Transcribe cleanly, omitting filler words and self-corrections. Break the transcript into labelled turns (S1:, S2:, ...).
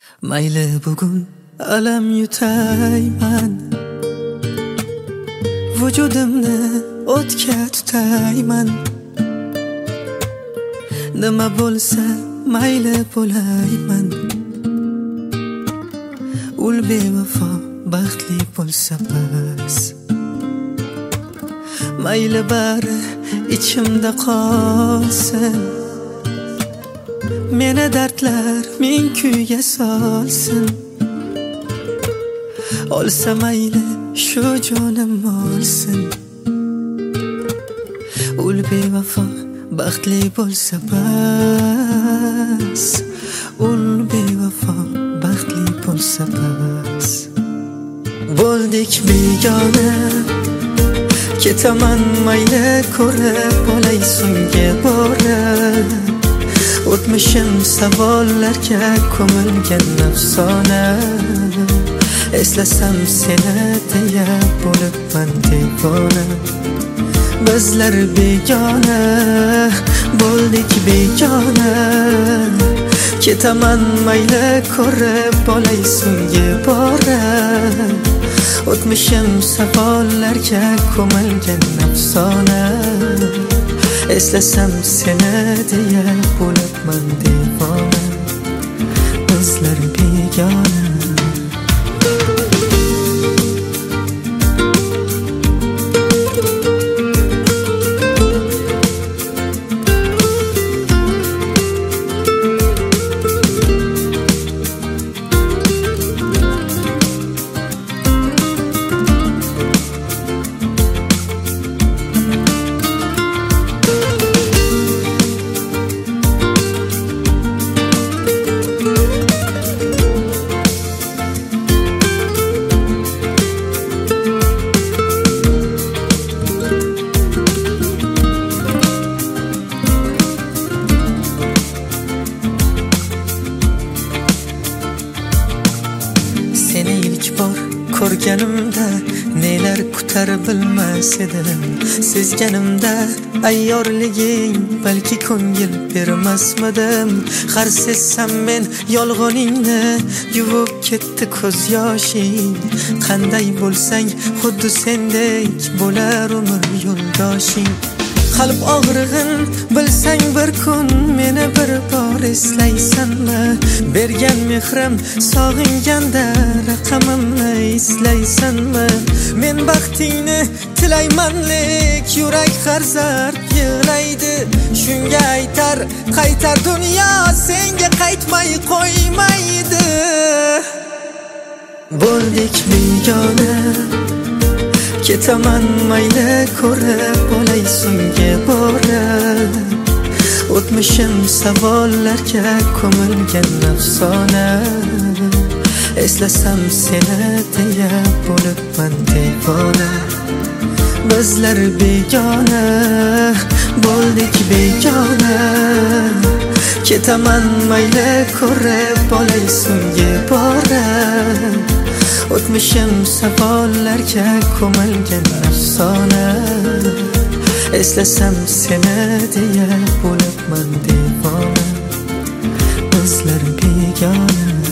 S1: Mayli bugun alam yutayman, vujudimni o'tga tutayman. Nima bo'lsa mayli bo'layman. Ul bevafo baxtli bo'lsa bas. Mayli bari ichimda qolsin. Meni dardlar ming kuyga solsin. Olsa mayli shu jonim olsin. Ul bevafo baxtli bo'lsa bas. Ul bevafo baxtli bo'lsa bas. Bo'ldik begona, ketaman mayli ko'rib olay so'nggi bora. O'tmishim savollarga ko'milgan afsona. Eslasam seni deya bo'libman devona. Bizlar begona, bo'ldik begona. Ketaman mayli ko'rib olay so'nggi bora. O'tmishim savollarga ko'milgan afsona. Eslasam seni deya bo'libman devona. Bizlar begona. Seni ilk bor ko'rganimda nelar kutar bilmas edim. Sezganimda ayyorliging balki ko'ngil bermasmidim. Har sezsam men yolg'oningni yuvib ketdi ko'z yoshing. Qanday bo'lsang xuddi sendek bo'lar umr yo'ldoshing. Qalb og'rig'in bilsang bir kun meni bir bor eslaysanmi? Bergan mehrim sog'inganda raqamimni eslaysanmi? Men baxtingni tilaymanlik yurak qarzab yig'laydi. Shunga aytar qaytar dunyo senga qaytmay qo'ymaydi. Bo'ldik begona, ketaman mayli ko'rib olay so'nggi bora. O'tmishim savollarga ko'milgan afsona. Eslasam seni deya bo'libman devona. Bizlar begona, bo'ldik begona. Ketaman mayli ko'rib olay so'nggi bora. O'tmishim savollarga ko'milgan afsona. Eslasam seni deya bo'libman devona. Bizlar begona.